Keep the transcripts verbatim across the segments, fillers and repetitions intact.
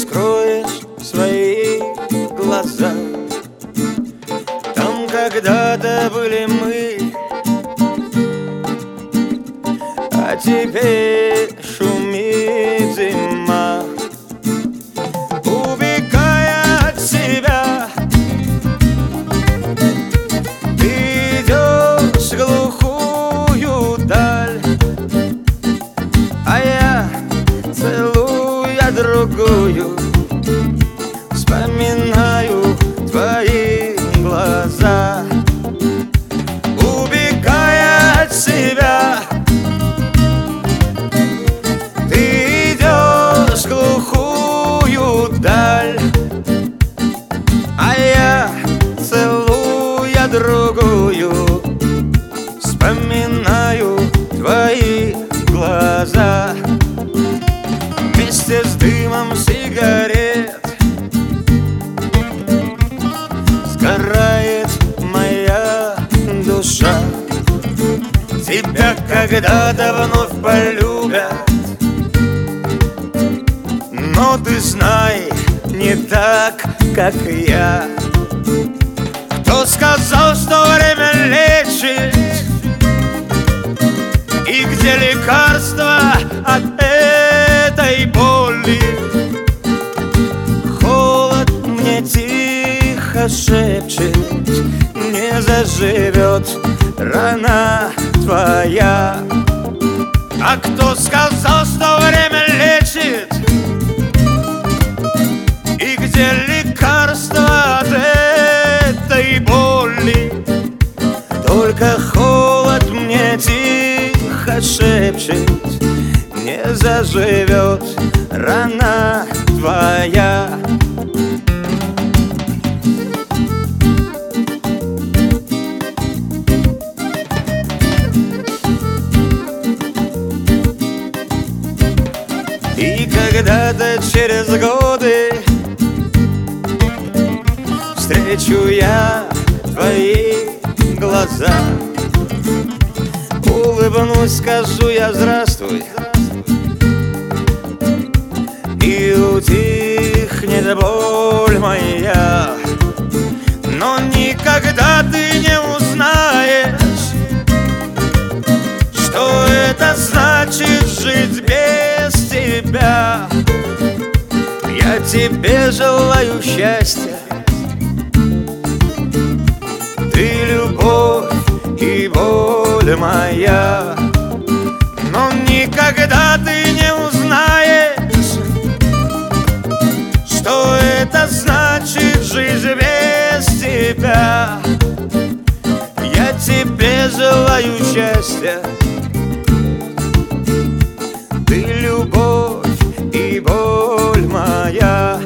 раскроешь свои глаза, там когда-то были мы, а теперь шумит зима. Убегая от себя, ты идешь в глухую даль, а я, целуя другую, вспоминаю твои глаза. Убегая от себя, ты идешь в глухую даль, а я, целуя другую, вспоминаю твои глаза. Вместе с дымом сигарет сгорает моя душа. Тебя когда-то вновь полюбят, но ты знай, не так, как я. Кто сказал, что время лечит, и где лекарство от этой боли? Холод мне тихо шепчет, не заживет рана твоя. А кто сказал, что время лечит, и где лекарство от этой боли? Только холод мне тихо шепчет, не заживет рана твоя. И когда-то через годы встречу я твои глаза, улыбнусь, скажу я здравствуй, и утихнет боль моя. Но никогда ты не узнаешь, что это значит жить без тебя. Я тебе желаю счастья, ты любовь и боль моя. Но никогда ты не узнаешь, что это значит жить без тебя. Я тебе желаю счастья, ты любовь и боль моя.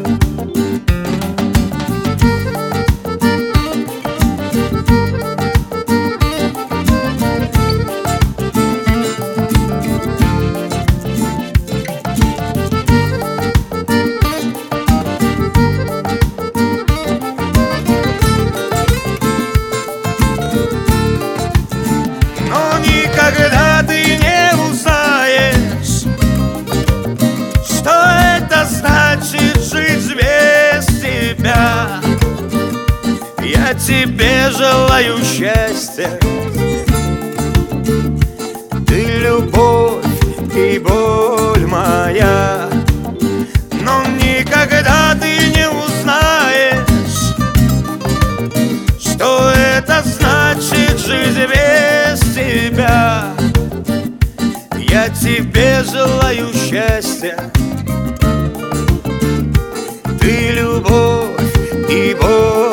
Никогда ты не узнаешь, что это значит жить без тебя. Я тебе желаю счастья, ты любовь и боль моя. Но никогда ты не узнаешь, что это значит жить без тебя. Я тебе желаю счастья, ты любовь и боль